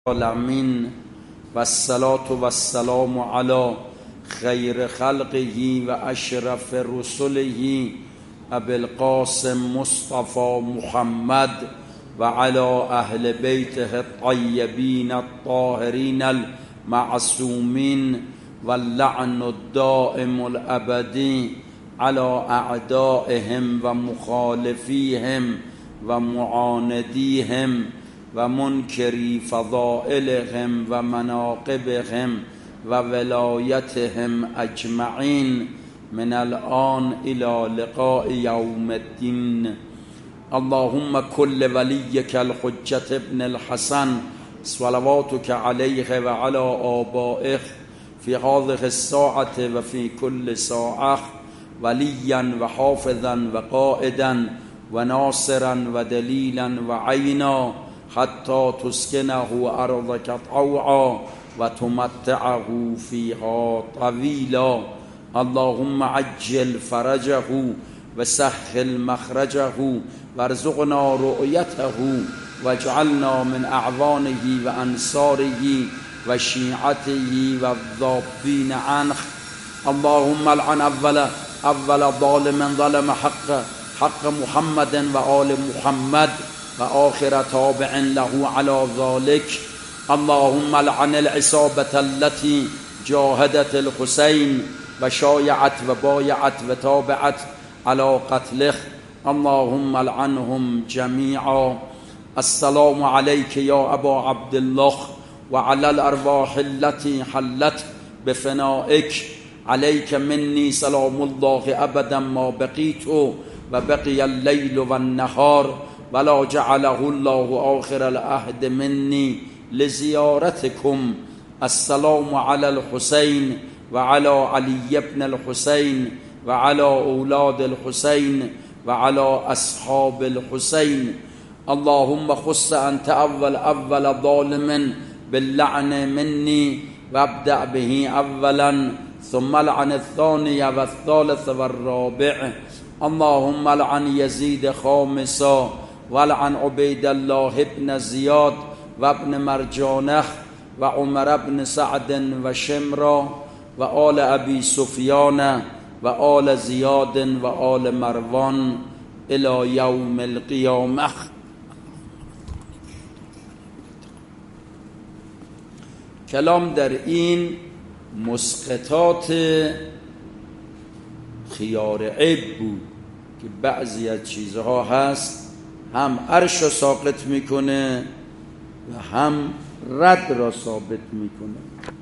العالمین و الصلاة و السلام علی خیر خلقه و اشرف رسله ابی القاسم مصطفى محمد و علی اهل بیته الطیبین الطاهرین المعصومین و اللعن الدائم الابدی علی اعدائهم و مخالفیهم و معاندیهم و منکری فضائلهم و مناقبهم و ولایتهم اجمعین من الان الى لقاء یوم الدین. اللهم كل وليك الحجة ابن الحسن صلواتك عليه وعلى آبائه في هذه الساعة وفي كل ساعة وليا وحافظا وقائدا وناصرا ودليلا وعينا حتى تسكنه أرضك طوعا وتمتعه فيها طويلا. اللهم عجل فرجه وسهل مخرجه وارزقنا رؤيته واجعلنا من أعوانه وأنصاره وشيعته والذابين عنه. اللهم العن أول ظالم ظلم حق محمد وآل محمد وآخر تابع له على ذلك. اللهم لعن العصابة التي جاهدت الحسين وشايعت وبايعت وتابعت على قتله. اللهم لعنهم جميعا. السلام عليك يا أبا عبد الله وعلى الأرواح التي حلت بفنائك. عليك مني سلام الله أبدا ما بقيت وبقي الليل والنهار ولا جعله الله آخر العهد مني لزيارتكم. السلام على الحسين وعلى علي بن الحسين وعلى أولاد الحسين وعلى أصحاب الحسين. اللهم خص أنت أول ظالم باللعن مني وابدأ به أولا ثم لعن الثاني والثالث والرابع. اللهم لعن يزيد خامسا ولعن عبيد الله بن زياد وابن مرجانه وعمر بن سعد وشمرا وآل أبي سفيان وآل زياد وآل مروان إلى يوم القيامة. کلام در این مسقطات خیار عیب بود که بعضی از چیزها هست هم عرش را ساقط میکنه و هم رد را ثابت میکنه.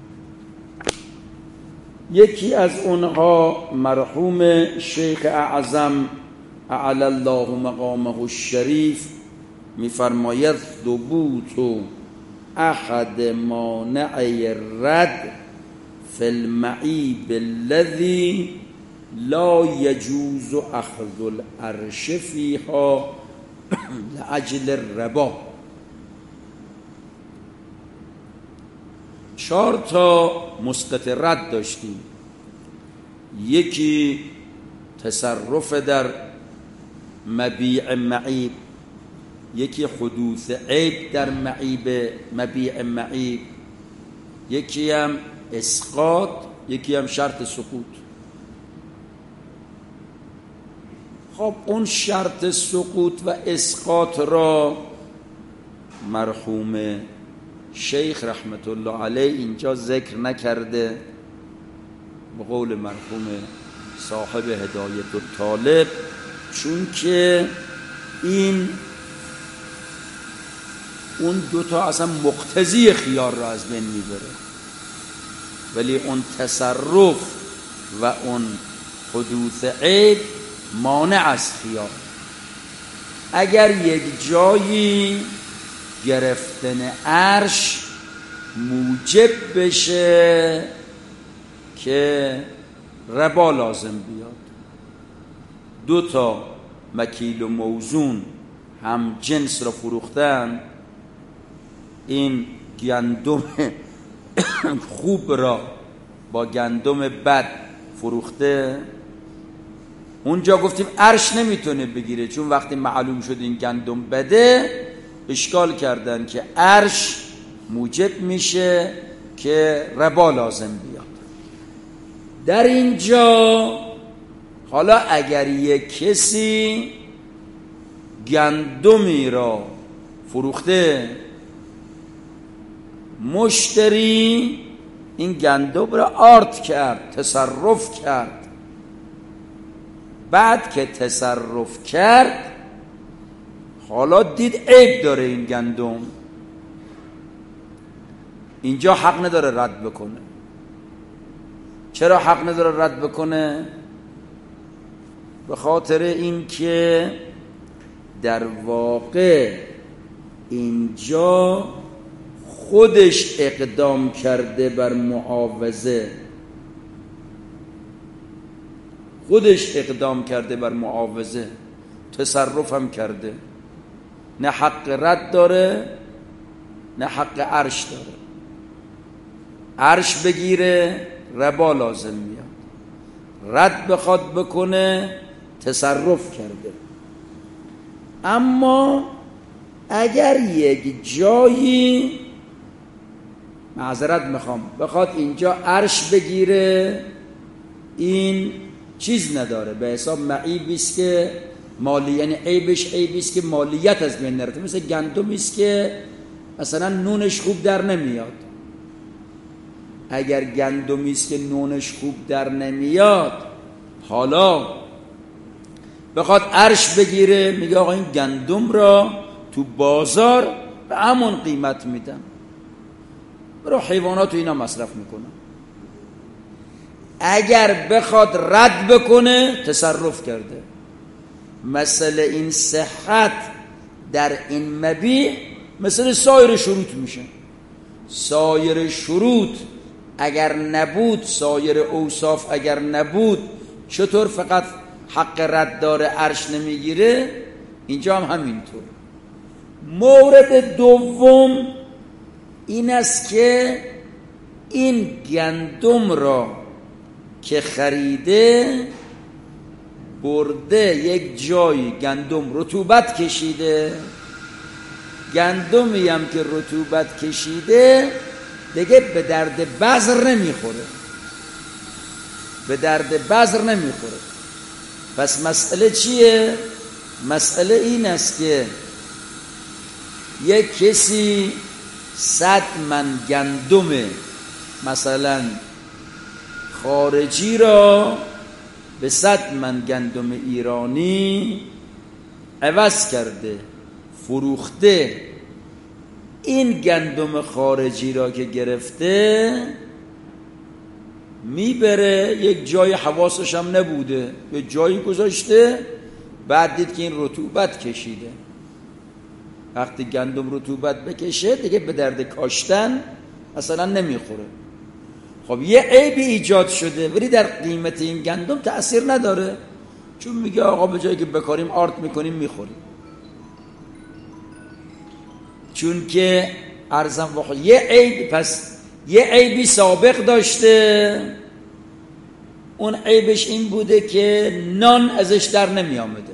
یکی از اونها مرحوم شیخ اعظم اعلی الله مقامه الشریف میفرماید ثبوت احد مانع رد فی المعیب الذی لا يجوز اخذ العرش فیها لأجل الربا. 4 تا مسقط رد داشتیم. یکی تصرف در مبیع معیب، یکی حدوث عیب در مبیع معیب، یکی هم اسقاط، یکی هم شرط سقوط. خب اون شرط سقوط و اسقاط را مرحوم شیخ رحمت الله علیه اینجا ذکر نکرده. به قول مرحوم صاحب هدایت الطالب، چون که این اون 2 تا اصلا مقتضی خیار را از بین میبره، ولی اون تصرف و اون حدوث عیب مانع از خیار. اگر یک جایی گرفتن عرش موجب بشه که ربا لازم بیاد، 2 تا مکیل و موزون هم جنس را فروختن، این گندم خوب را با گندم بد فروخته، اونجا گفتیم عرش نمیتونه بگیره، چون وقتی معلوم شد این گندم بده اشکال کردن که عرش موجب میشه که ربا لازم بیاد. در اینجا حالا اگر یک کسی گندمی را فروخته، مشتری این گندم را آرد کرد، تصرف کرد، بعد که تصرف کرد حالا دید عیب داره این گندم، اینجا حق نداره رد بکنه. چرا حق نداره رد بکنه؟ به خاطر این که در واقع اینجا خودش اقدام کرده بر معاوضه، خودش اقدام کرده بر معاوضه، تصرف هم کرده، نه حق رد داره نه حق عرش داره. عرش بگیره ربا لازم میاد، رد بخواد بکنه تصرف کرده. اما اگر یک جایی، معذرت میخوام، بخواد اینجا عرش بگیره، این چیز نداره، به حساب معیبی است که مالی، یعنی عیبش عیبی است که مالیت از بین نرفته. مثل گندمی است که مثلا نونش خوب در نمیاد. اگر گندمی است که نونش خوب در نمیاد، حالا بخواد عرش بگیره، میگه آقا این گندم را تو بازار به همون قیمت میدم، برو حیوانات و اینا مصرف میکنم. اگر بخواد رد بکنه تصرف کرده. مثل این صحت در این مبیع مثل سایر شروط میشه. سایر شروط اگر نبود، سایر اوصاف اگر نبود، چطور فقط حق رد داره عرش نمیگیره؟ اینجا هم همینطور. مورد دوم این است که این گندم را که خریده، برده یک جایی گندم رطوبت کشیده، گندمی هم که رطوبت کشیده دیگه به درد بذر نمیخوره، به درد بذر نمیخوره. پس مسئله چیه؟ مسئله این است که یک کسی 100 من گندم مثلا خارجی را به 100 من گندم ایرانی عوض کرده، فروخته. این گندم خارجی را که گرفته میبره یک جای، حواسش هم نبوده، یه جایی گذاشته، بعد دید که این رطوبت کشیده. وقتی گندم رطوبت بکشه دیگه به درد کاشتن اصلا نمیخوره. خب یه عیبی ایجاد شده، ولی در قیمت این گندم تأثیر نداره، چون میگه آقا به جایی که بکاریم آرد میکنیم میخوریم. چون که ارزم واقع یه عیب، پس یه عیبی سابق داشته، اون عیبش این بوده که نان ازش در نمی آمده،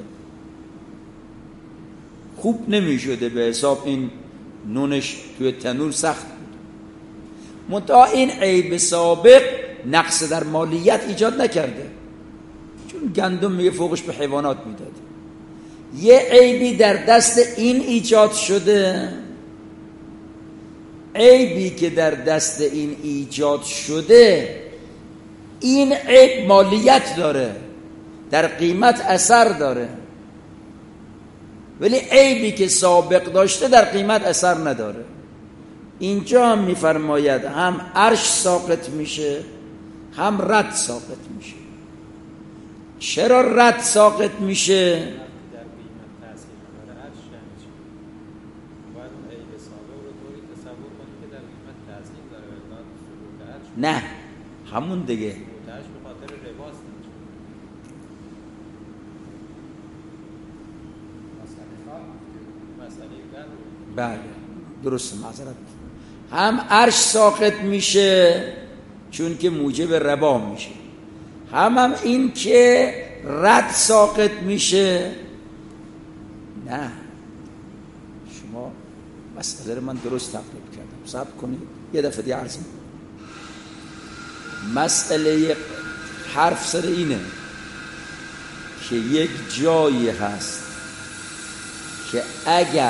خوب نمی شده، به حساب این نونش توی تنور سخت بود. منتها این عیب سابق نقص در مالیت ایجاد نکرده، چون گندم میگه فوقش به حیوانات میداد. یه عیبی در دست این ایجاد شده، عیبی که در دست این ایجاد شده، این عیب مالیت داره، در قیمت اثر داره، ولی عیبی که سابق داشته در قیمت اثر نداره. اینجا هم میفرماید هم عرش ساقط میشه هم رد ساقط میشه. چرا رد ساقط میشه؟ نه همون دیگه، بله درسته، معذرت، هم عرش ساقط میشه چون که موجب ربا میشه، هم این که رد ساقط میشه. نه شما مسئله رو من درست تقریب کردم، صبر کنید یه دفعه دیگه عرض میکنم. مسئله حرف سر اینه که یک جایی هست که اگر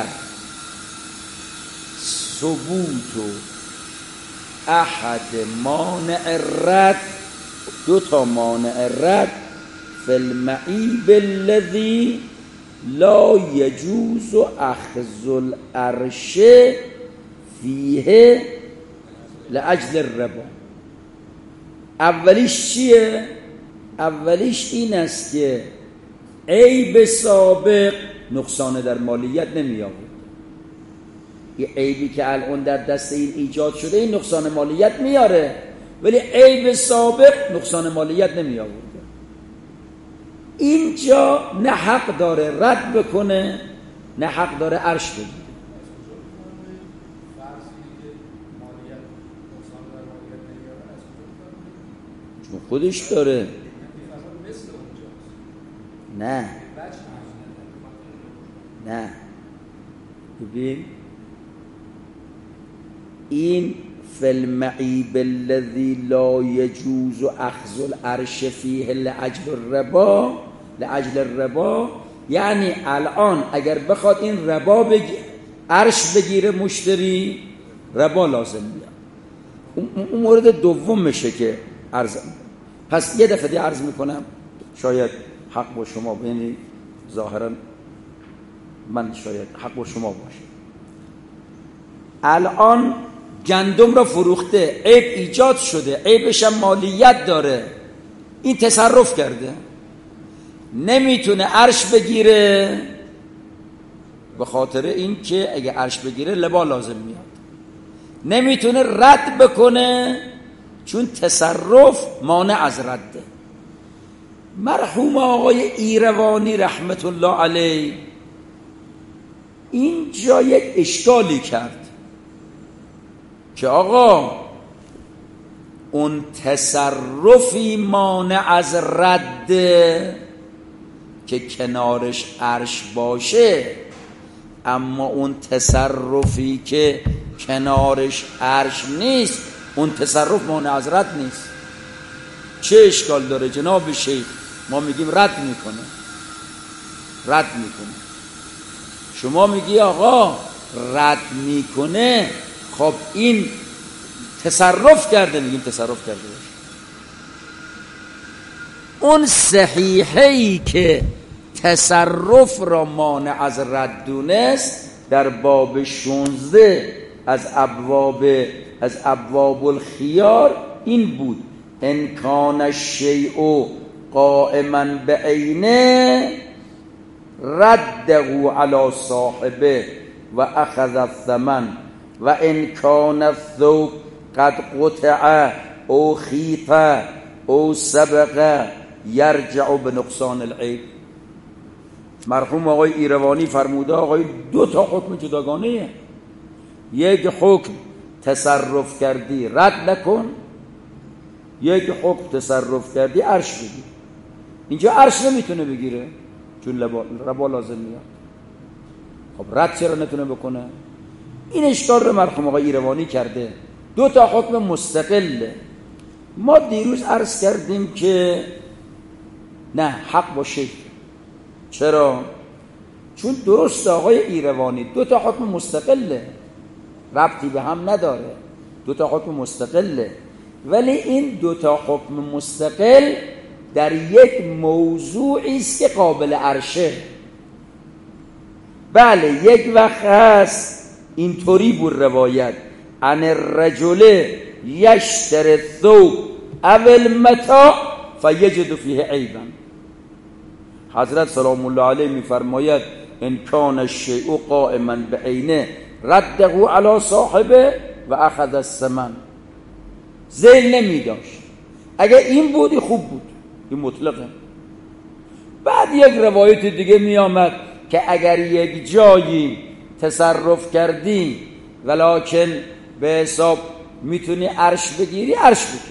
ثبوت احد مانع رد، دو تا مانع رد، فی المعیب الذی لا یجوز اخذ العرش فیه لاجل الربا. اولیش چیه؟ اولیش این است که عیب سابق نقصان در مالیت نمی آورد. یه عیبی که الان در دست این ایجاد شده این نقصان مالیت میاره، ولی عیب سابق نقصان مالیت نمی آورد. اینجا نه حق داره رد بکنه نه حق داره عرش بگیره. چون خودش داره. نه ببین این فی المعیب الذی لا یجوز اخذ العرش فیه لاجل الربا، یعنی الان اگر بخواد این ربا عرش بگیره مشتری، ربا لازم میاد. اون مورد دوم میشه که عرض. پس یه دفعه دیگه عرض میکنم، شاید حق با شما، یعنی ظاهرا من شاید حق با شما باشه. الان گندم را فروخته، عیب ایجاد شده، عیبش هم مالیت داره، این تصرف کرده، نمیتونه عرش بگیره به خاطر این که اگه عرش بگیره لبا لازم میاد. نمیتونه رد بکنه چون تصرف مانع از رده. مرحوم آقای ایروانی رحمت الله علیه اینجا یک اشکالی کرد که آقا اون تصرفی مانع از رد که کنارش عرش باشه، اما اون تصرفی که کنارش عرش نیست اون تصرف مانع از رد نیست. چه اشکال داره جناب شیخ؟ ما میگیم رد میکنه. شما میگی آقا رد میکنه، خب این تصرف کرده، میگیم تصرف کرده باشه. اون صحیحه‌ای که تصرف را مانع از رد دونست در باب 16 از ابواب الخیار این بود: ان کان الشیء قائما بعینه رده علی صاحبه و اخذ الثمن و ان کان الثوب قد قطع او خیط او سبق یرجع بنقصان العیب. مرحوم آقای ایروانی فرموده آقای دو تا حکم جداگانه، یک حکم تصرف کردی رد نکن، یک حکم تصرف کردی عرش بگیر. اینجا عرش نمیتونه بگیره چون ربا لازم میاد. خب رد چرا نتونه بکنه؟ این اشکال رو مرحوم آقای ایروانی کرده. دو تا حکم مستقله. ما دیروز عرض کردیم که نه، حق با شیخ. چرا؟ چون درست آقای ایروانی دو تا حکم مستقله، ربطی به هم نداره، دو تا حکم مستقله، ولی این دو تا حکم مستقل در یک موضوعی است که قابل عرشه. بله یک وقت هست اینطوری بود روایت: عن الرجل یشتری الثوب او المتاع فیجد فیه عیبا. حضرت سلام الله علیه میفرماید ان کان الشیء قائما بعینه رده علی صاحبه و اخذ الثمن. ذیل نمیداشت. اگه این بودی خوب بود، این مطلقه. بعد یک روایت دیگه می آمد که اگر یک جایی تصرف کردی ولکن به حساب میتونی عرش بگیری، عرش بگیری.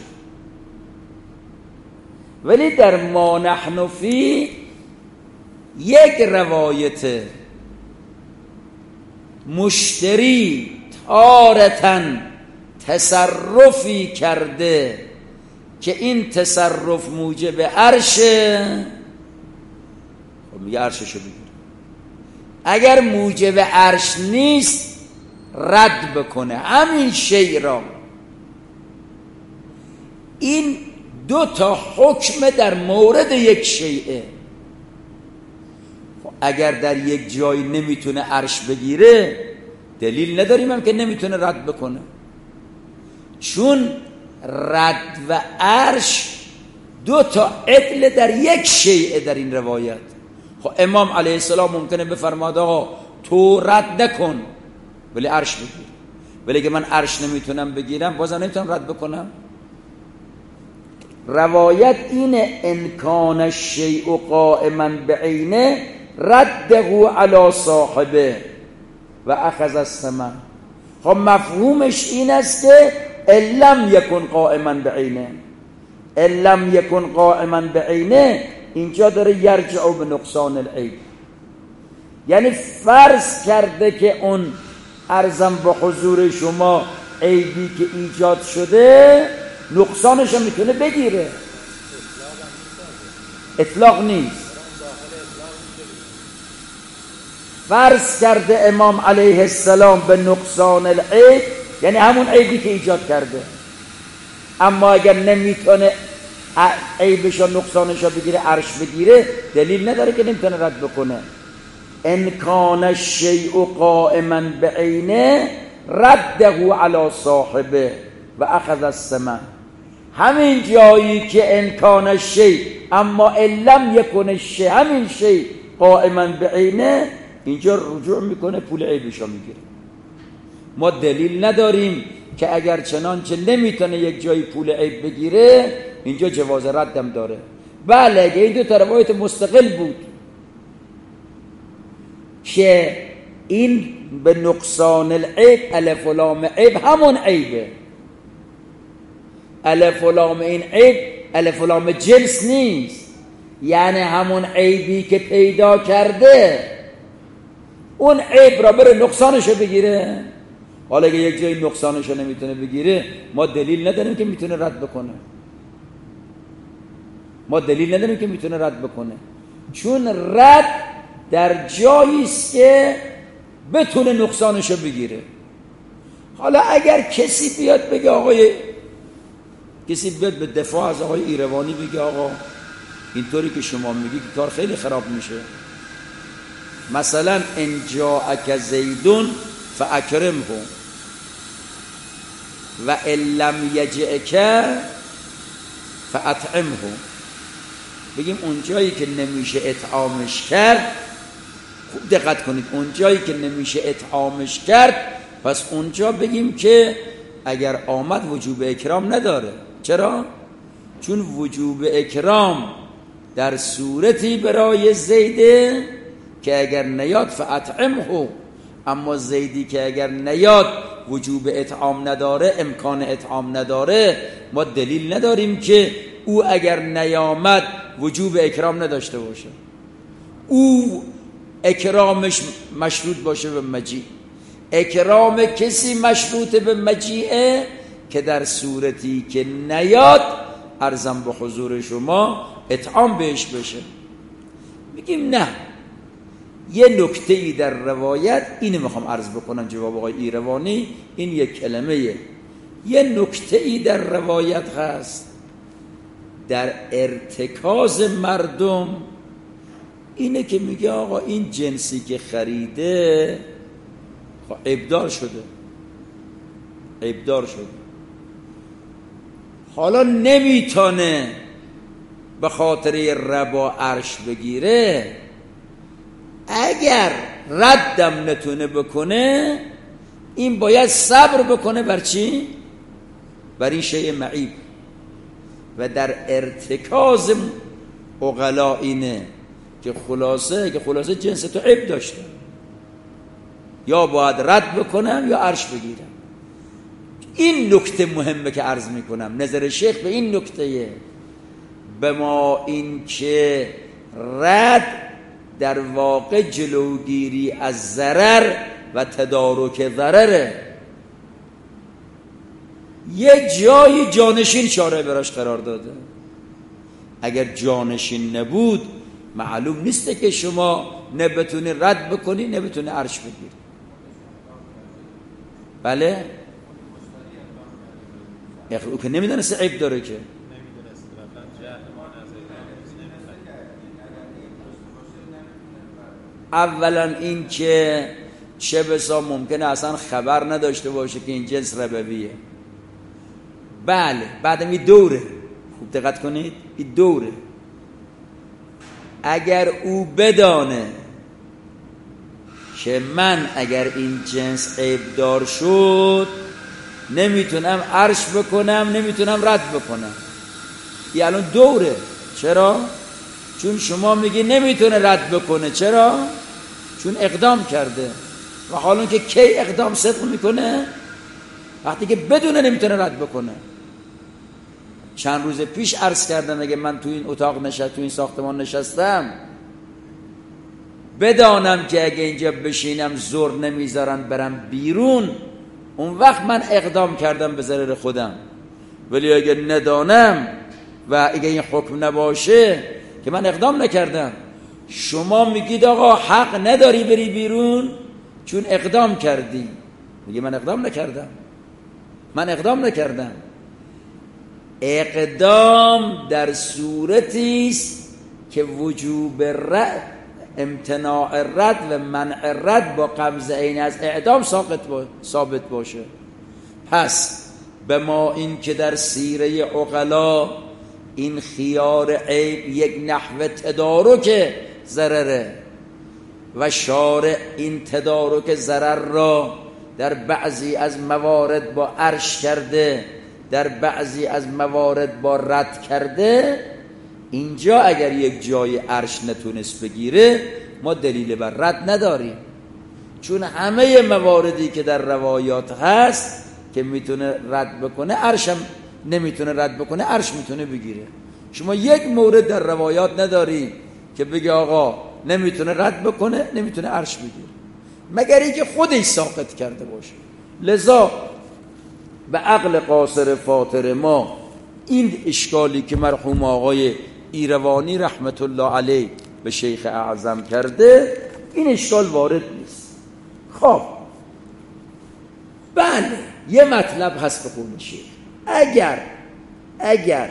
ولی در ما نحن فی یک روایت مشتری تارتن تصرفی کرده که این تصرف موجب عرشه، خب میگه عرششو بگیر. اگر موجب عرش نیست رد بکنه همین شیء را. این دو تا حکم در مورد یک شیء. اگر در یک جایی نمیتونه عرش بگیره دلیل نداریم هم که نمیتونه رد بکنه، چون رد و عرش دو تا عدل در یک شیء در این روایت. خب امام علیه السلام ممکنه بفرماد آقا تو رد نکن ولی عرش بگیر، ولی که من عرش نمیتونم بگیرم بازم نمیتونم رد بکنم. روایت اینه انکان الشیء قائما بعینه رده علی صاحبه و اخذ الثمن. خب مفهومش این است که لم یکن قائما بعینه، لم یکن قائما بعینه اینجا داره یرجع به نقصان العیب، یعنی فرض کرده که اون ارزم با حضور شما عیبی که ایجاد شده نقصانش هم میتونه بگیره، اطلاق نیست. فرض کرده امام علیه السلام به نقصان العیب یعنی همون عیبی که ایجاد کرده، اما اگر نمیتونه عیبش و نقصانش رو بگیره عرش بگیره دلیل نداره که نمیتونه رد بکنه. ان کان الشیء قائما بعینه رده علی صاحبه و اخذ الثمن. همین جایی که ان کان الشیء اما ان لم یکن الشیء همین شیء قائما بعینه اینجا رجوع میکنه پول عیبش رو میگیره. ما دلیل نداریم که اگر چنانچه نمیتونه یک جایی پول عیب بگیره اینجا جواز ردم داره. بله اگه این دو تا روایت مستقل بود که این به نقصان العیب الف و لام عیب همون عیبه، الف و لام این عیب الف و لام جنس نیست، یعنی همون عیبی که پیدا کرده اون عیب را بره نقصانشو بگیره. حالا اگه یک جایی نقصانشو نمیتونه بگیره ما دلیل نداریم که میتونه رد بکنه، ما دلیل نداریم که میتونه رد بکنه، چون رد در جایی است که بتونه نقصانشو بگیره. حالا اگر کسی بیاد بگه آقای کسی بیاد به دفاع از آقای ایروانی بگه آقا اینطوری که شما میگی کار خیلی خراب میشه، مثلا ان جاءک زیدون فاکرمه و ان لم یجئک فاطعمه، بگیم اون جایی که نمیشه اطعامش کرد، خوب دقت کنید، اون جایی که نمیشه اطعامش کرد پس اونجا بگیم که اگر آمد وجوب اکرام نداره. چرا؟ چون وجوب اکرام در صورتی برای زیده که اگر نیاد فاطعمه، اما زیدی که اگر نیاد وجوب اطعام نداره، امکان اطعام نداره، ما دلیل نداریم که او اگر نیامد وجوب اکرام نداشته باشه، او اکرامش مشروط باشه به مجیء. اکرام کسی مشروط به مجیئه که در صورتی که نیاد ارزم به حضور شما اطعام بهش بشه. میگیم نه، یه نکته ای در روایت اینو میخوام عرض بکنم جواب آقای ایروانی، این یک کلمه، یه نکته ای در روایت هست در ارتکاز مردم اینه که میگه آقا این جنسی که خریده عیبدار شده، عیبدار شده، حالا نمیتونه به خاطر ربا عرش بگیره، اگر ردم نتونه بکنه این باید صبر بکنه بر چی؟ بر این شیء معیب. و در ارتکاز عقلا اینه که خلاصه جنس تو عیب داشته، یا باید رد بکنم یا عرش بگیرم. این نکته مهمه که عرض میکنم، نظر شیخ به این نکته، به ما این که رد در واقع جلوگیری از ضرر و تدارک ضرره. یک جای جانشین شارع براش قرار داده. اگر جانشین نبود معلوم نیسته که شما نه بتونی رد بکنی نه بتونی عرش بگیری. بله او که نمیدونسته عیب داره که اولا این که چه بسا ممکنه اصلا خبر نداشته باشه که این جنس ربویه. بله بعدم این دوره، خوب دقت کنید، این دوره. اگر او بدانه که من اگر این جنس عیب دار شد نمیتونم عرش بکنم نمیتونم رد بکنم، این الان دوره. چرا؟ چون شما میگی نمیتونه رد بکنه. چرا؟ چون اقدام کرده. و حالا که کی اقدام صدق میکنه؟ وقتی که بدونه نمیتونه رد بکنه. چند روز پیش عرض کردم اگه من تو این اتاق تو این ساختمان نشستم بدانم که اگه اینجا بشینم زور نمیذارن برم بیرون، اون وقت من اقدام کردم به ضرر خودم. ولی اگه ندانم و اگه این حکم نباشه که من اقدام نکردم، شما میگید آقا حق نداری بری بیرون چون اقدام کردی. میگه من اقدام نکردم. من اقدام نکردم. اقدام در صورتی است که وجوب رد، امتناع رد و منع رد با قبض عین از اعدام ثابت باشه. پس به ما این که در سیره عقلا این خیار عیب یک نحو تدارک ضرره و شارع این تدارک ضرر را در بعضی از موارد با عرش کرده، در بعضی از موارد با رد کرده. اینجا اگر یک جای عرش نتونست بگیره ما دلیل بر رد نداریم، چون همه مواردی که در روایات هست که میتونه رد بکنه عرش هم نمیتونه رد بکنه، عرش میتونه بگیره. شما یک مورد در روایات نداری که بگه آقا نمیتونه رد بکنه نمیتونه عرش بگیره، مگر اینکه خودش ساقط کرده باشه. لذا به عقل قاصر فاطر ما این اشکالی که مرحوم آقای ایروانی رحمت الله علیه به شیخ اعظم کرده این اشکال وارد نیست. خب بله یه مطلب هست به قول شیخ، اگر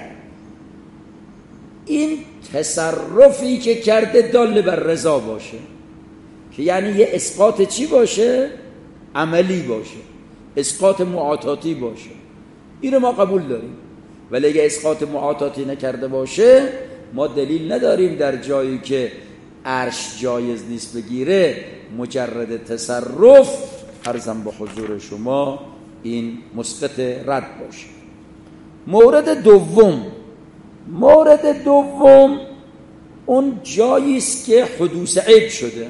این تصرفی که کرده دال بر رضا باشه، که یعنی یه اسقاط چی باشه؟ عملی باشه، اسقاط معاطاتی باشه، اینو ما قبول داریم. ولی اگه اسقاط معاطاتی نکرده باشه ما دلیل نداریم در جایی که عرش جایز نیست بگیره مجرد تصرف عرضم به حضور شما این مسقط رد باشه. مورد دوم اون جایی است که حدوث عیب شده.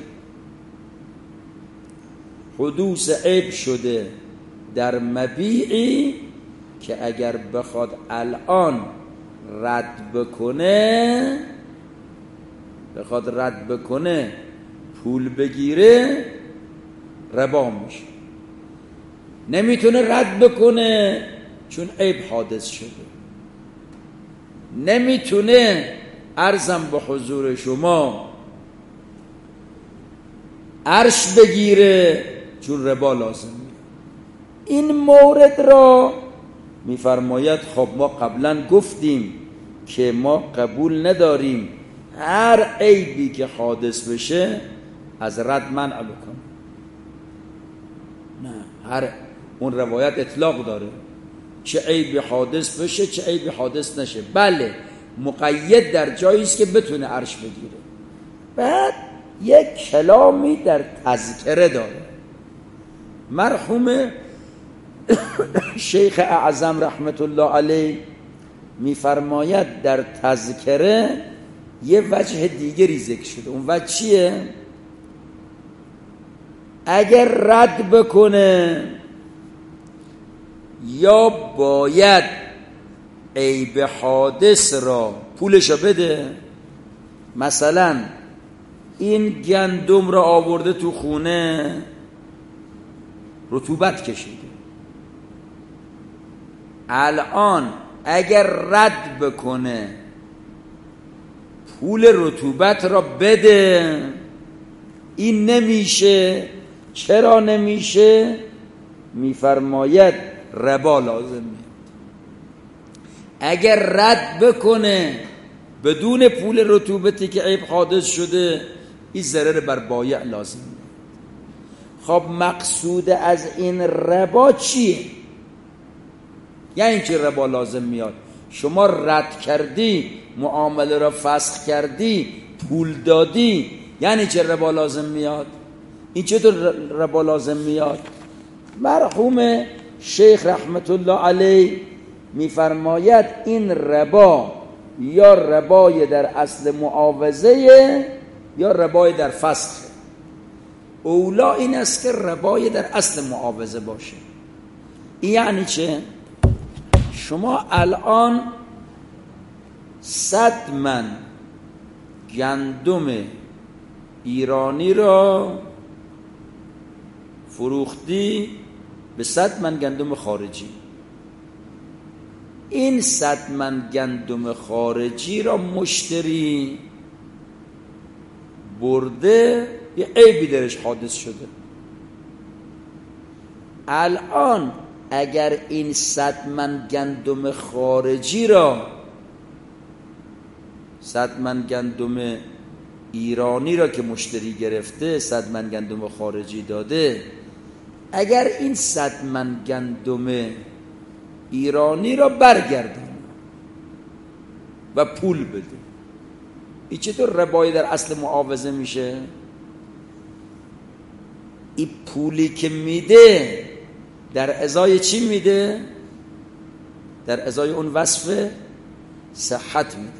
حدوث عیب شده در مبیعی که اگر بخواد الان رد بکنه پول بگیره ربا میشه. نمیتونه رد بکنه چون عیب حادث شده. نمیتونه عرضم به حضور شما عرش بگیره چون ربا لازمه. این مورد را میفرماید خب ما قبلا گفتیم که ما قبول نداریم هر عیبی که حادث بشه از رد منع بکن. نه، هر اون روایت اطلاق داره، چه عیبی حادث بشه چه عیبی حادث نشه. بله مقید در جایی است که بتونه عرش بگیره. بعد یک کلامی در تذکره داره. مرحوم شیخ اعظم رحمت الله علیه میفرماید در تذکره یه وجه دیگری ذکر شده. اون وجه چیه؟ اگر رد بکنه یا باید عیب حادث را پولشو بده. مثلا این گندم را آورده تو خونه رطوبت کشیده. الان اگر رد بکنه پول رطوبت را بده، این نمیشه. چرا نمیشه؟ میفرماید ربا لازم میاد. اگر رد بکنه بدون پول رطوبتی که عیب حادث شده، این ضرر بر بایع لازم میاد. خب مقصود از این ربا چیه؟ یعنی چه ربا لازم میاد؟ شما رد کردی، معامله را فسخ کردی، پول دادی، یعنی چه ربا لازم میاد؟ این چطور ربا لازم میاد؟ مرحوم شیخ رحمت الله علیه میفرماید این ربا یا ربای در اصل معاوضه یا ربای در فسخ. اولا این است که ربای در اصل معاوضه باشه. یعنی چه؟ شما الان 100 من گندم ایرانی را فروختی به 100 من گندم خارجی. این 100 من گندم خارجی را مشتری برده، یه عیبی درش حادث شده. الان اگر این 100 من گندم خارجی را 100 من گندم ایرانی را که مشتری گرفته 100 من گندم خارجی داده، اگر این 100 من گندم ایرانی را برگردن و پول بده، این چطور ربایی در اصل معاوضه میشه؟ این پولی که میده در ازای چی میده؟ در ازای اون وصف صحت میده.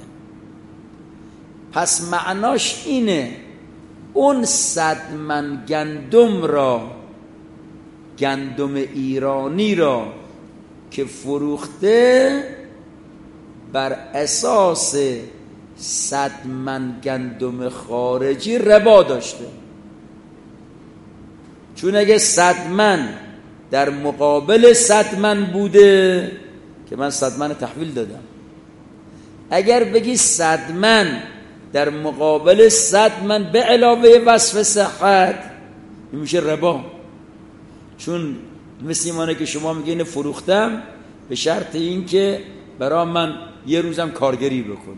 پس معناش اینه اون 100 من گندم را، گندم ایرانی را که فروخته، بر اساس 100 من گندم خارجی ربا داشته. چون اگه 100 من در مقابل 100 من بوده که من 100 من تحویل دادم، اگر بگی 100 من در مقابل 100 من به علاوه وصف صحت، این میشه ربا. چون مثل ایمانه که شما میگین فروختم به شرط این که برای من یه روزم کارگری بکن.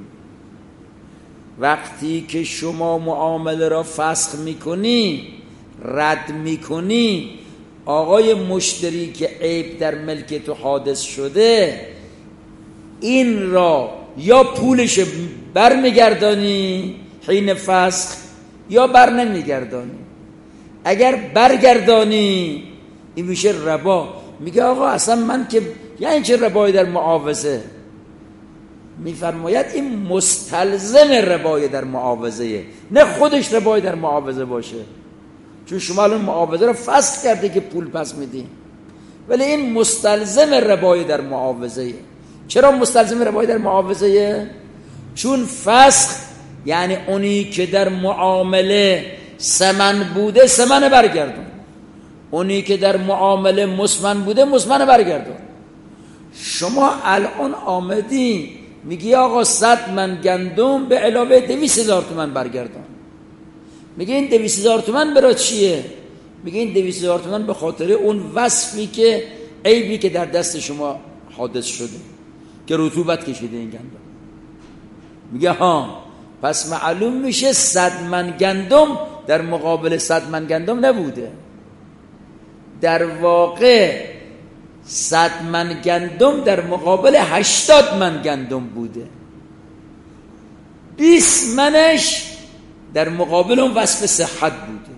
وقتی که شما معامله را فسخ میکنی، رد میکنی، آقای مشتری که عیب در ملک تو حادث شده، این را یا پولش برمیگردانی حین فسخ یا بر نمیگردانی. اگر برگردانی این میشه ربا. میگه آقا اصلا من که یعنی چه ربایی در معاوضه؟ میفرماید این مستلزم ربای در معاوضه، نه خودش ربای در معاوضه باشه. چون شما الان معاوضه رو فسخ کرده که پول پس میدی، ولی این مستلزم ربای در معاوضه. چرا مستلزم ربای در معاوضه؟ چون فسخ یعنی اونی که در معامله ثمن بوده ثمن برگردون، اونی که در معامله مسمن بوده مسمن برگردون. شما الان آمدی میگی آقا 100 من گندم به علاوه 200,000 تومان برگردون. میگه این 200,000 تومان برای چیه؟ میگه این 200,000 تومان به خاطر اون وصفی که عیبی که در دست شما حادث شده که رطوبت کشیده این گندم. میگه ها پس معلوم میشه 100 من گندم در مقابل 100 من گندم نبوده. در واقع 100 من گندم در مقابل 80 من گندم بوده. 20 منش در مقابل اون وصف صحت بوده.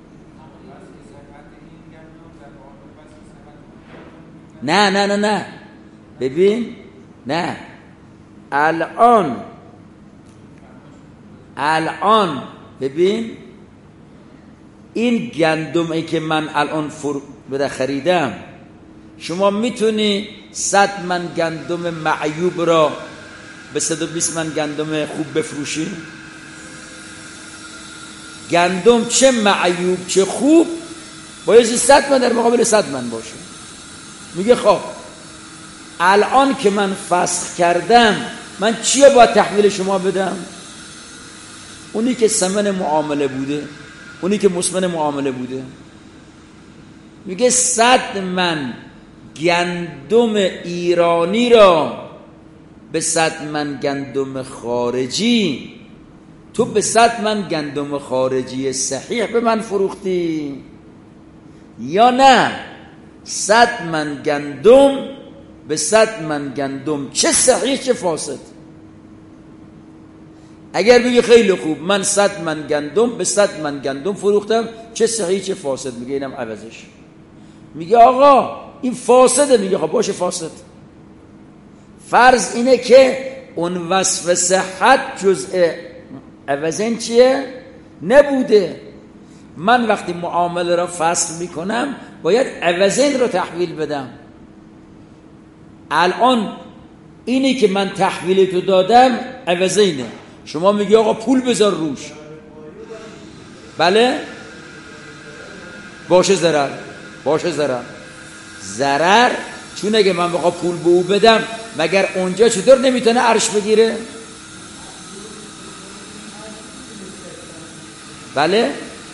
نه نه نه نه ببین، نه الان ببین، این گندمی که من الان بده خریدم، شما میتونی 100 من گندم معیوب را به 120 من گندم خوب بفروشی؟ گندم چه معیوب چه خوب باید 100 من در مقابل 100 من باشه. میگه خب الان که من فسخ کردم من چیه باید تحویل شما بدم؟ اونی که ثمن معامله بوده، اونی که مسمن معامله بوده. میگه 100 من گندم ایرانی را به 100 من گندم خارجی، تو به 100 من گندم خارجی صحیح به من فروختی یا نه 100 من گندم به 100 من گندم، چه صحیح چه فاسد؟ اگر بگی خیلی خوب من 100 من گندم به 100 من گندم فروختم، چه صحیح چه فاسد؟ میگه اینم عوضش. میگه آقا این فاسده. میگه خب باشه فاسد. فرض اینه که اون وصف صحت جزء عوضین چیه؟ نبوده. من وقتی معامله را فسخ میکنم باید عوضین را تحویل بدم. الان اینی که من تحویل تو دادم عوضینه، شما میگی آقا پول بذار روش. بله باشه ضرر، باشه ضرر چون اگه من بخوام پول به او بدم مگر اونجا چطور نمیتونه عرش بگیره؟ بله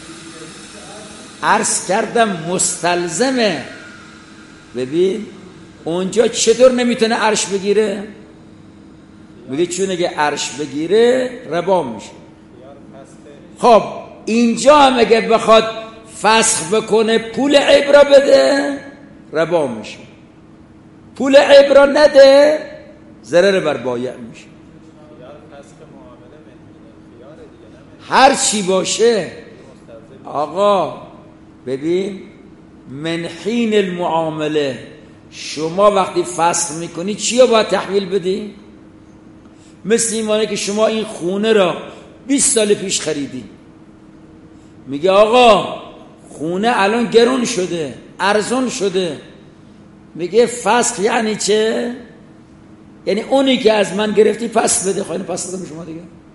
عرض کردم مستلزمه. ببین اونجا چطور نمیتونه عرش بگیره؟ میگه چون اگه عرش بگیره ربا میشه. خب اینجا هم اگه بخواد فسخ بکنه پول عیب را بده ربا میشه، پول عیب را نده ضرر بر بایع میشه. هر چی باشه آقا ببین من حین المعامله شما وقتی فسخ میکنی چی رو باید تحویل بدی؟ مثل اینه که شما این خونه را 20 سال پیش خریدی، میگه آقا خونه الان گرون شده ارزون شده. میگه فسخ یعنی چه؟ یعنی اونی که از من گرفتی پس بده. خواهی پس بدم شما دیگه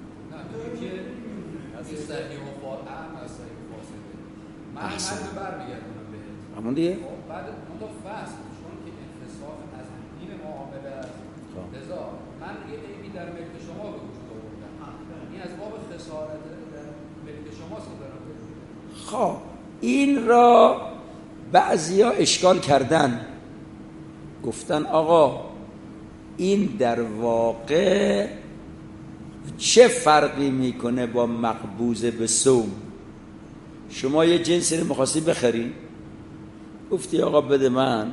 احسن همون دیگه بعد اون تو فصل چون که انتصاف از این معامله لذا من یه عیبی در ملک شما به وجود آوردم، این از باب خسارت در ملک شماست که دارم. خب این را بعضیا اشکال کردن، گفتن آقا این در واقع چه فرقی میکنه با مقبوض به سوم؟ شما یه جنسی رو می‌خواستی بخری، گفتی آقا بده من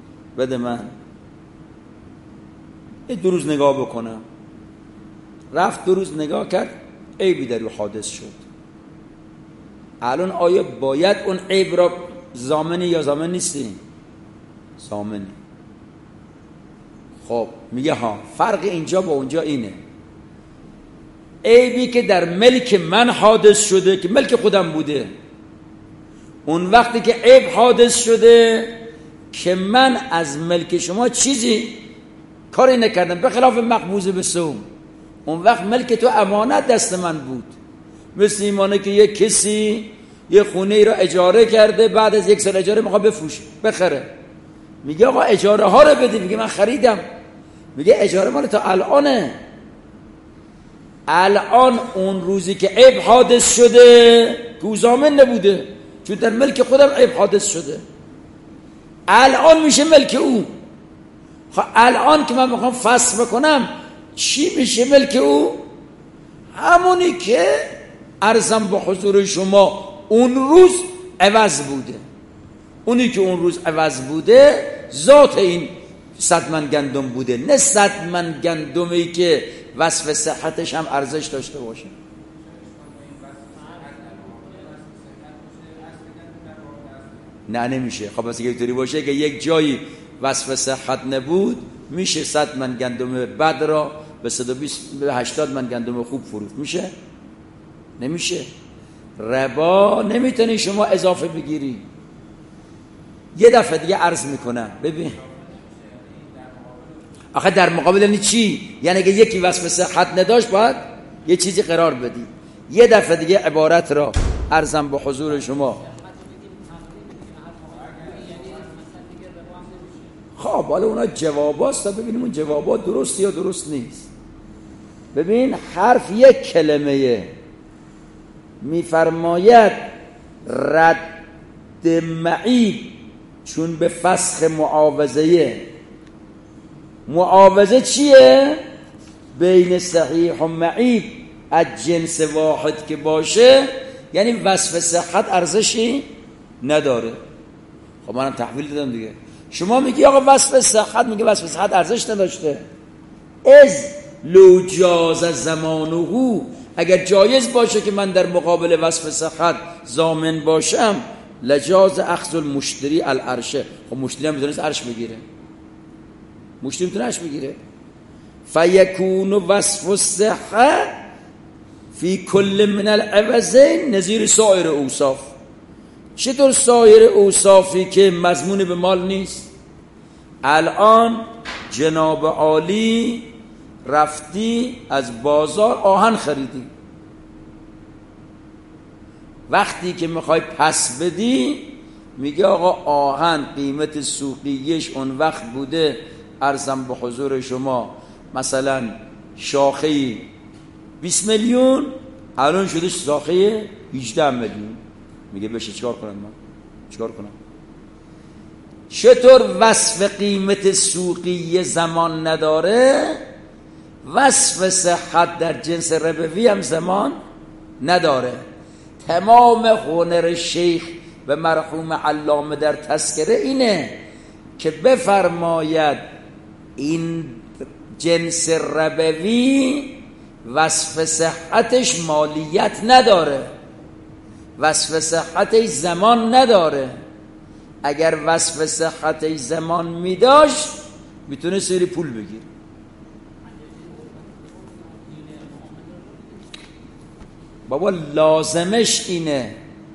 یه 2 روز نگاه بکنم. رفت 2 روز نگاه کرد عیبی در او حادث شد. الان آیا باید اون عیب را ضامنی یا ضامن نیستی؟ ضامنی. خب میگه ها فرق اینجا با اونجا اینه، عیبی که در ملک من حادث شده که ملک خودم بوده، اون وقتی که عیب حادث شده که من از ملک شما چیزی کاری نکردم به خلاف مقبوض به سوم، اون وقت ملک تو امانت دست من بود. مثل ایمانه که یک کسی یه خونه ای را اجاره کرده، بعد از 1 سال اجاره میخواد بفروشه بخره، میگه آقا اجاره ها رو بده، میگه من خریدم، میگه اجاره مال تا الانه. الان اون روزی که عیب حادث شده که ضامن نبوده، چون در ملک خودم عیب حادث شده، الان میشه ملک او. خب الان که من میخوام فسخ بکنم چی میشه ملک او؟ همونی که عرضم به حضور شما اون روز عوض بوده. اونی که اون روز عوض بوده ذات این 100 من گندم بوده، نه 100 من گندمی که وصف صحتش هم ارزش داشته باشه. نه نمیشه. خب پس اینطوری باشه که یک جایی وصف صحت نبود میشه 100 من گندم بد را به 120 به 80 من گندم خوب فروخت، میشه؟ نمیشه. ربا نمیتونی شما اضافه بگیری. یه دفعه دیگه عرض میکنم ببین آخه در مقابل یعنی چی؟ یعنی که یکی وصف صحت نداشت باید یه چیزی قرار بدی. یه دفعه دیگه عبارت را عرضم به حضور شما خب حالا اونا جواباست تا ببینیم اون جوابات درست یا درست نیست. ببین حرف یک کلمه میفرماید رد معیب چون به فسخ معاوضه چیه؟ بین صحیح و معیب از جنس واحد که باشه یعنی وصف صحت ارزشی نداره. خب منم تحویل دادم دیگه. شما میگی آقا وصف صحت، میگه وصف صحت ارزش نداشته. از لو جاز زمانه، اگر جایز باشه که من در مقابل وصف صحت ضامن باشم، لجاز اخذ المشتری العرشه. خب مشتری هم میتونست عرش بگیره، مشتری میتونه عرش بگیره. فیکون وصف الصحه فی کل من العوضین نظیر سایر اوصاف. چطور سایر اوصافی که مضمون به مال نیست؟ الان جناب عالی رفتی از بازار آهن خریدی، وقتی که میخوای پس بدی میگه آقا آهن قیمت سوقیش اون وقت بوده ارزم به حضور شما مثلا شاخه 20 میلیون، الان شده شاخه 18 میلیون. میگه بشه چیکار کنم من؟ چیکار کنم؟ چطور وصف قیمت سوقی زمان نداره، وصف صحت در جنس ربوی هم زمان نداره. تمام هنر شیخ و مرحوم علامه در تذکره اینه که بفرماید این جنس ربوی وصف صحتش مالیت نداره، وصف صحتش زمان نداره. اگر وصف صحتش زمان میداشت میتونه سری پول بگیر. بابا لازمش اینه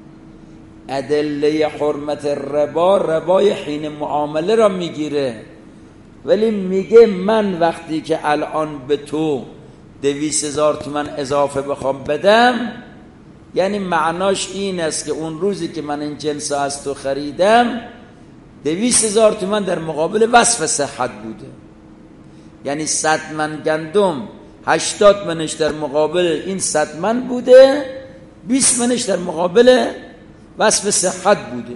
ادله حرمت ربای حین معامله را میگیره، ولی میگه من وقتی که الان به تو 200,000 تومان اضافه بخوام بدم، یعنی معناش این است که اون روزی که من این جنس از تو خریدم 200,000 تومان در مقابل وصف صحت بوده، یعنی 100 من گندم 80 منش در مقابل این 100 من بوده، 20 منش در مقابل وصف صحت بوده.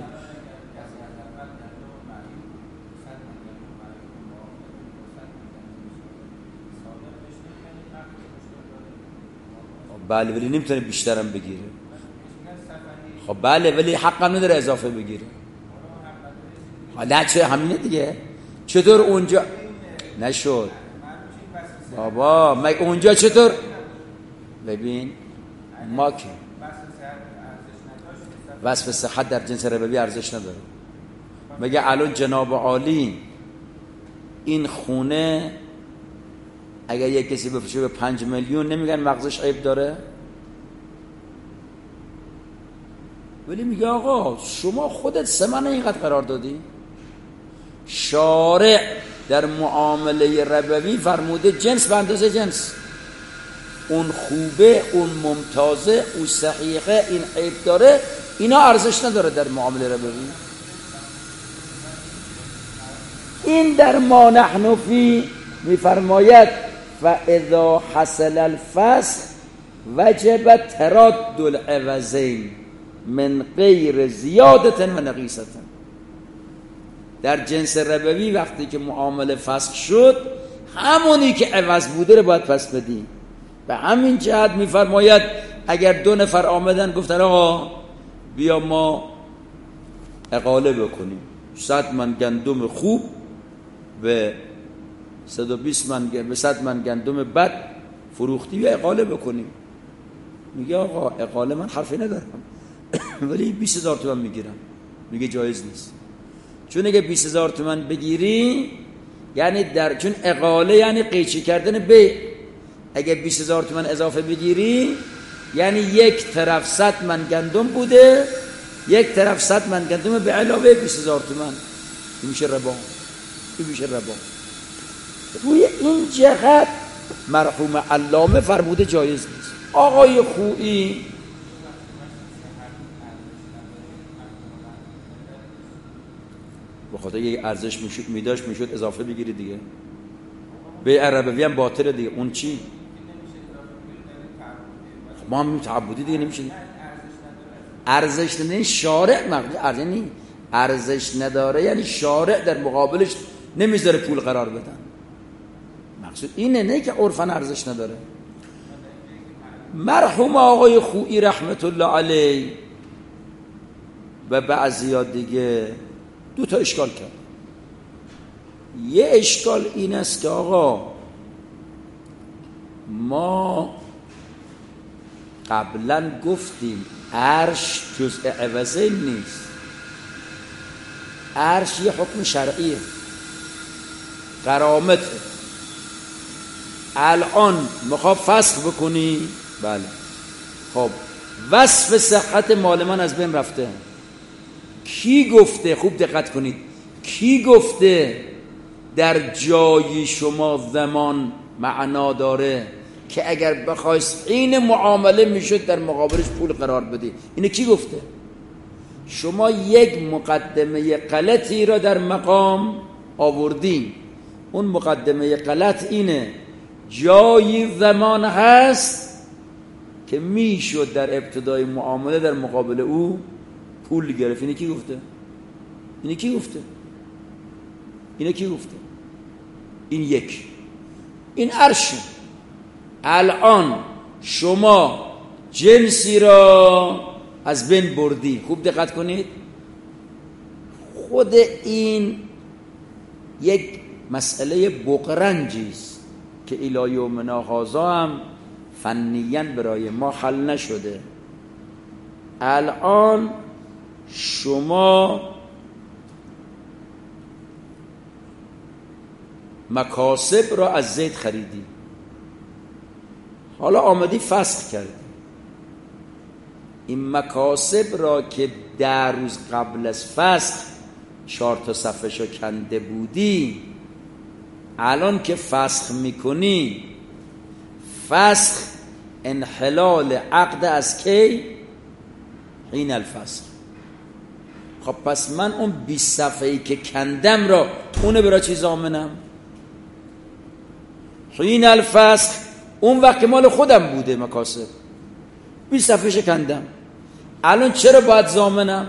بله ولی نمیتونه بیشترم بگیره. خب بله ولی حقم نداره اضافه بگیره. حالا چه همینه دیگه. چطور اونجا نشد بابا؟ مگه اونجا چطور؟ ببین ما که وصف صحت در جنس ربوی ارزش نداره. مگه الان جناب عالی این خونه اگر یک کسی بفروشه به 5 میلیون نمیگن مغزش عیب داره؟ ولی میگه آقا شما خودت 3 من اینقدر قرار دادی. شارع در معامله ربوی فرموده جنس به اندازه جنس، اون خوبه، اون ممتازه، اون صحیحه، این عیب داره، اینا ارزش نداره در معامله ربوی. این در ما نحن فی میفرماید فاذا حصل الفسخ وجب تراد العوضین من غیر زیادة و نقیصة. در جنس ربوی وقتی که معامله فسخ شد همونی که عوض بوده رو باید پس بدی. به همین جهت میفرماید اگر 2 نفر آمدن گفتن آقا بیا ما اقاله بکنیم 100 من گندم خوب به 120 من به 100 من گندم بد فروختی بیا اقاله بکنیم، میگه آقا اقاله من حرفی ندارم ولی 20,000 تومان میگیرم. میگه جایز نیست، چون اگه 20,000 تومان بگیری یعنی چون اقاله یعنی قیچی کردن بیع، اگه 20,000 تومان اضافه بگیری یعنی یک طرف 100 من گندم بوده، یک طرف 100 من گندم به علاوه 20,000 تومان. این میشه ربا. این میشه ربا. روی این جهت مرحوم علامه فرموده جایز نیست. آقای خویی خاطر یک ارزش میداشت میشد اضافه بگیری دیگه. به عربوی هم باطله دیگه. اون چی؟ ما هم تعبدی دیگه نمیشه. ارزش نداره شارع مقصود ارزش نداره، یعنی شارع در مقابلش نمیذاره پول قرار بدن. مقصود اینه، نه که عرفاً ارزش نداره. مرحوم آقای خویی رحمت الله علیه و بعضیا دیگه دو تا اشکال کرد. یه اشکال این است که آقا ما قبلا گفتیم عرش جزء عوضین نیست. عرش یه حکم شرعیه، غرامته. الان میخواد فسخ بکنی، بله، خب وصف صحت مال من از بین رفته. کی گفته؟ خوب دقت کنید، کی گفته در جای شما زمان معنا داره که اگر بخوای حین معامله میشد در مقابلش پول قرار بدی؟ اینه کی گفته؟ شما یک مقدمه غلطی را در مقام آوردین. اون مقدمه غلط اینه جایی زمان هست که میشد در ابتدای معامله در مقابل او پول گرفت. اینه کی گفته؟ اینه کی گفته؟ اینه کی گفته؟ این یک. این عرش. الان شما جنسی را از بین بردی. خوب دقت کنید، خود این یک مسئله بقرنجی است که الی یومنا هذا هم فنیاً برای ما حل نشده. الان شما مکاسب را از زید خریدی، حالا آمدی فسخ کردی. این مکاسب را که 10 روز قبل از فسخ 4 تا صفحه‌شو کنده بودی، الان که فسخ میکنی، فسخ انحلال عقد از کی؟ حین الفسخ. خب پس من اون 20 صفحه‌ای که کندم را اونه برای چی ضامنم؟ حین الفسخ اون وقت مال خودم بوده مکاسب، 20 صفحه‌ش کندم، الان چرا باید ضامنم؟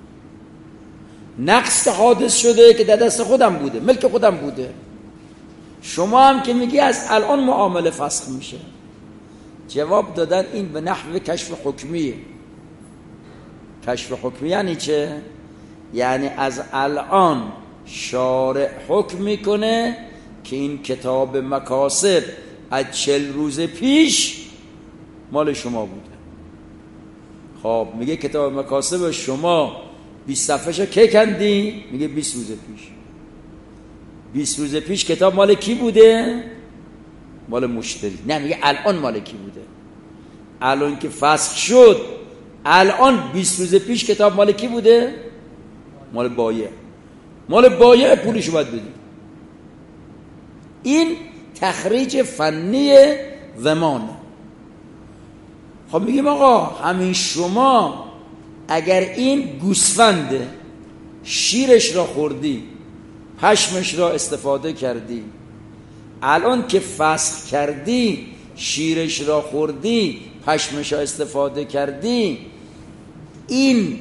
نقص حادث شده که در دست خودم بوده، ملک خودم بوده. شما هم که میگی از الان معامله فسخ میشه. جواب دادن این به نحو کشف حکمیه. کشف حکمی یعنی چه؟ یعنی از الان شارع حکم میکنه که این کتاب مکاسب از 40 روز پیش مال شما بوده. خب میگه کتاب مکاسب شما 20 صفحه‌شو کی کندی؟ میگه 20 روز پیش. 20 روز پیش کتاب مال کی بوده؟ مال مشتری. نه، میگه الان مال کی بوده؟ الان که فسخ شد، الان 20 روز پیش کتاب مال کی بوده؟ مال بایع. مال بایع پولشو باید بدی. این تخریج فنی زمانه. خب میگیم آقا همین شما اگر این گوسفنده شیرش را خوردی، پشمش را استفاده کردی، الان که فسخ کردی، شیرش را خوردی، پشمش را استفاده کردی، این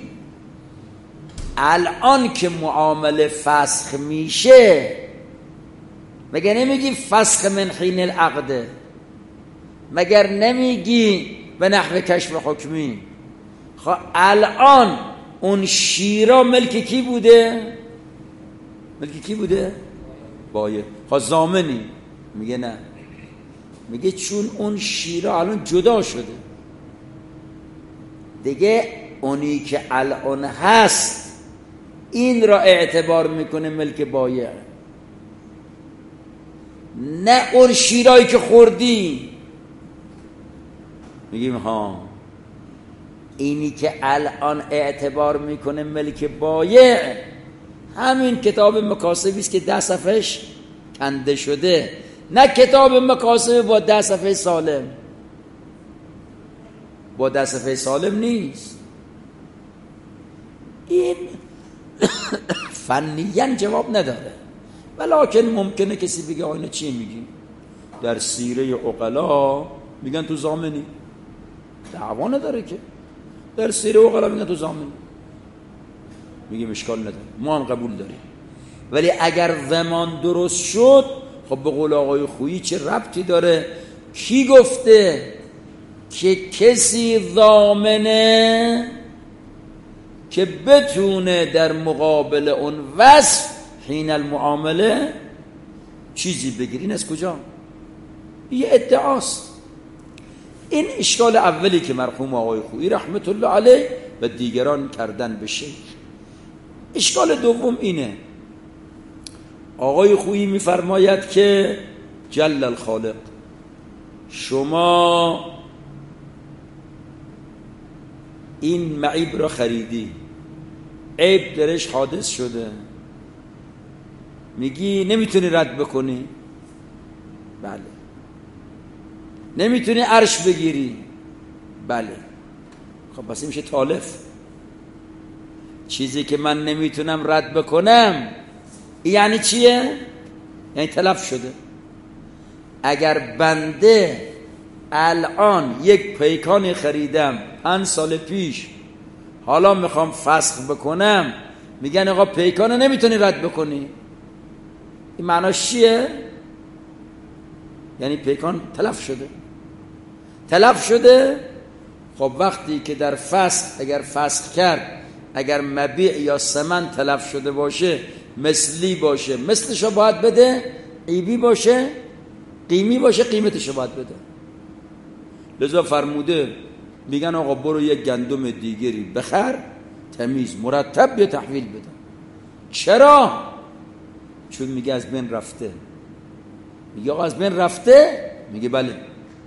الان که معامله فسخ میشه، مگر نمیگی فسخ من حین العقد؟ مگر نمیگی به نحو کشف حکمی؟ خب الان اون شیرا ملک کی بوده؟ ملک کی بوده؟ بایع. خب ضامنی؟ میگه نه. میگه چون اون شیرا الان جدا شده دیگه، اونی که الان هست این را اعتبار میکنه ملک بایع، نه اون شیرایی که خوردی. میگیم ها، اینی که الان اعتبار میکنه ملک بایع همین کتاب مکاسبی است که 10 صفحه‌اش کنده شده، نه کتاب مکاسب با 10 صفحه سالم. با 10 صفحه سالم نیست. این فنیاً جواب نداره، ولکن ممکنه کسی بگه آینه چی میگی؟ در سیره عقلا میگن تو ضامنی، دعوا نداره که. در سیره عقلا میگن تو ضامنی، میگیم اشکال نداره، ما هم قبول داریم. ولی اگر ضمان درست شد، خب به قول آقای خویی چه ربطی داره کی گفته که کسی ضامنه که بتونه در مقابل اون وصف حین المعامله چیزی بگیرین؟ از کجا؟ یه ادعاست. این اشکال اولی که مرحوم آقای خویی رحمت الله علیه و دیگران کردن به شیخ. اشکال دوم اینه، آقای خویی میفرماید که جل الخالق، شما این معیب را خریدی، عیب درش حادث شده، میگی نمیتونی رد بکنی؟ بله. نمیتونی عرش بگیری؟ بله. خب پس این میشه تالف. چیزی که من نمیتونم رد بکنم یعنی چیه؟ یعنی تلف شده. اگر بنده الان یک پیکانی خریدم 5 سال پیش، حالا میخوام فسخ بکنم، میگن آقا پیکانو نمیتونی رد بکنی. این معناش چیه؟ یعنی پیکان تلف شده. تلف شده. خب وقتی که در فسخ اگر فسخ کرد، اگر مبیع یا ثمن تلف شده باشه، مثلی باشه مثلشو باید بده، عیبی باشه قیمی باشه قیمتشو باید بده. لذا فرموده میگن آقا برو یک گندم دیگری بخر، تمیز مرتب به تحویل بده. چرا؟ چون میگه از بین رفته. میگه آقا از بین رفته؟ میگه بله.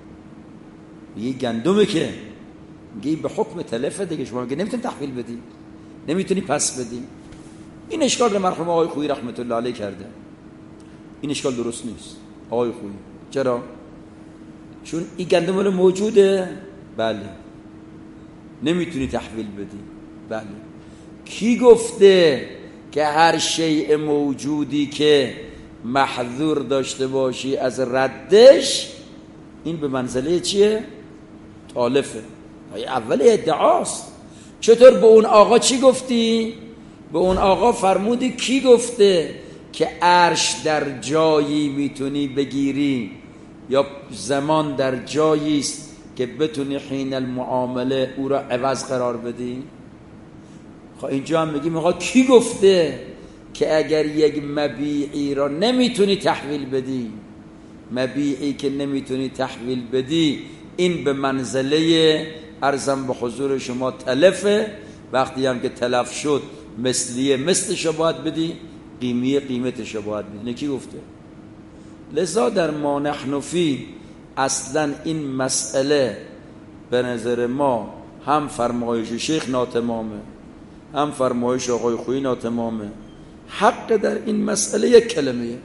میگه گندمه که میگه به حکم تلفه دیگه، شما میگه نمیتونی تحویل بدی، نمیتونی پس بدی. این اشکال رو مرحوم آقای خویی رحمت الله علیه کرده. این اشکال درست نیست آقای خویی. چرا؟ چون این گندم رو موجوده. بله. نمیتونی تحویل بدی. بله. کی گفته که هر شیء موجودی که محظور داشته باشی از ردش این به منزله چیه؟ تالفه. اول ادعاست. چطور به اون آقا چی گفتی؟ به اون آقا فرمودی کی گفته که عرش در جایی میتونی بگیری یا زمان در جایی است که بتونی حین المعامله او را عوض قرار بدی؟ خب اینجا هم میگیم آقا کی گفته که اگر یک مبیعی را نمیتونی تحویل بدی، مبیعی که نمیتونی تحویل بدی این به منزله ارزم به حضور شما تلفه. وقتی هم که تلف شد مثلیه مثلشو باید بدی، قیمیه قیمتشو باید بدی. کی گفته؟ لذا در ما نحن فی اصلا این مسئله به نظر ما هم فرمایش شیخ ناتمامه، هم فرمایش آقای خویی ناتمامه. حق در این مسئله یک کلمه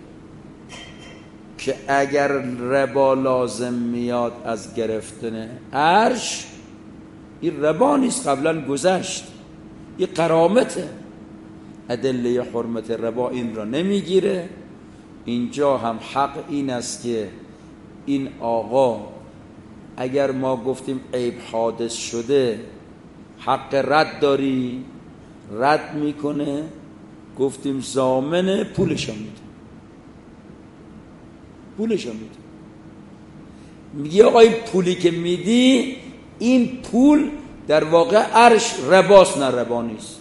که اگر ربا لازم میاد از گرفتن عرش، این ربا نیست، قبلا گذشت، این غرامته. ادله حرمت ربا این را نمیگیره. اینجا هم حق این است که این آقا اگر ما گفتیم عیب حادث شده حق رد داری، رد میکنه، گفتیم ضامن، پولش میده. پولش میده. میگه آقا این پولی که میدی، این پول در واقع عرش رباست، نه ربا نیست.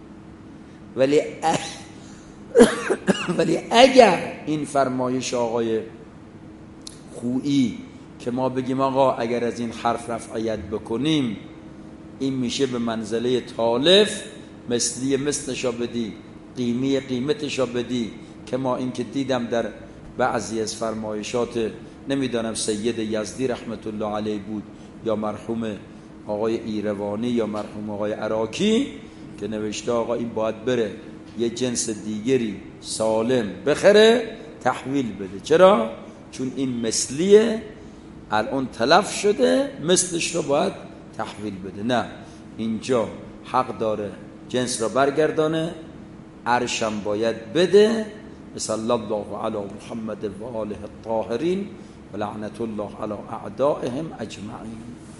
ولی اگر این فرمایش آقای خویی که ما بگیم آقا اگر از این حرف رفعیت بکنیم این میشه به منزله تالف، مثلی مثلشو بدی، قیمی قیمتشو بدی، که ما این که دیدم در بعضی از فرمایشات نمیدانم سید یزدی رحمت الله علیه بود یا مرحوم آقای ایروانی یا مرحوم آقای عراقی که نوشته آقا این باید بره یه جنس دیگری سالم بخره تحویل بده. چرا؟ چون این مثلیه، الان تلف شده، مثلش رو باید تحویل بده. نه، اینجا حق داره جنس را برگردانه، عرشم باید بده. صلی الله علی محمد و آله الطاهرین و لعنت الله علی اعدائهم اجمعین.